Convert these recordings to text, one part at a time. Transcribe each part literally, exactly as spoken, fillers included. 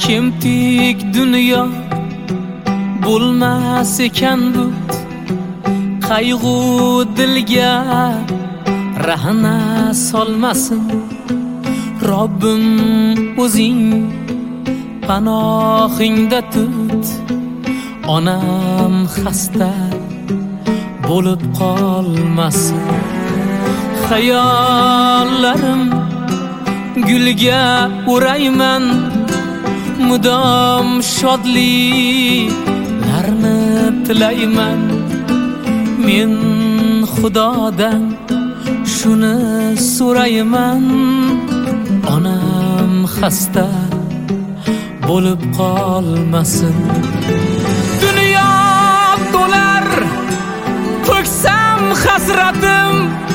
kemtik dunyo bo'lmas ekan bu, qayg'u dilga rahna solmasin. Robbim o'zing panohingda tut, onam xasta bo'lib qolmasin. Xayollarim gulga o'rayman, mudom shodliklarni tilayman. Men Xudodan shuni so'rayman, onam xasta bo'lib qolmasin. Dunyo to'lar to'ksam hasratim,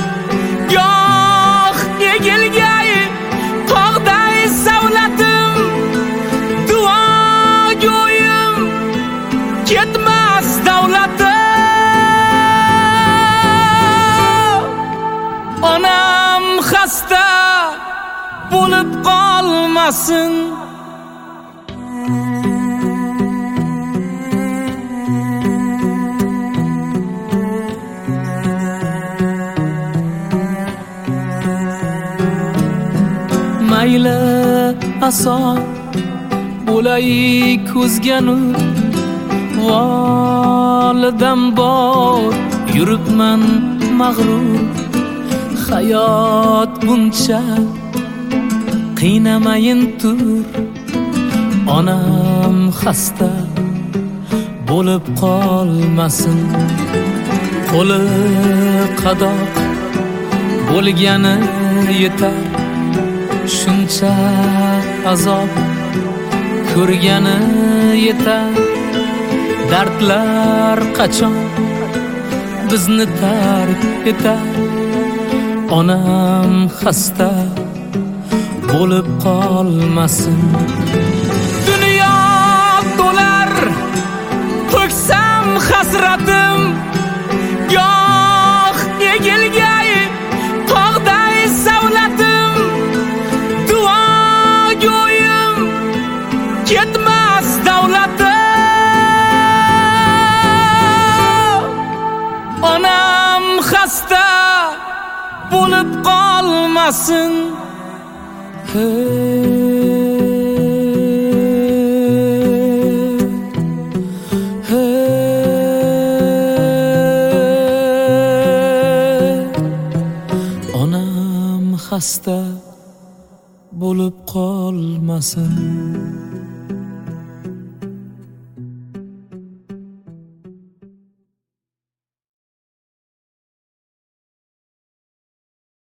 goh egilgay tog'day savlatim. Duo go'yim ketmas davlatim, onam xasta bo'lib qolmasin. Mayli ason bo'lay ko'zga nur, volidam bor yuribman mag'rur. Hayot buncha qiynamayin tur, onam xasta bo'lib qolmasin. Qo'li qadoq bo'lgani yetar, shuncha azob ko'rgani yetar. Dardlar qachon bizni tark etar, onam xasta bo'lib qolmasin. Dunyo to'lar to'ksam hasratim, goh egilgay tog'day savlatim. Duo go'yim ketmas davlatim, onam xasta bo'lib qolmasin. Onam xasta bo'lib qolmasin.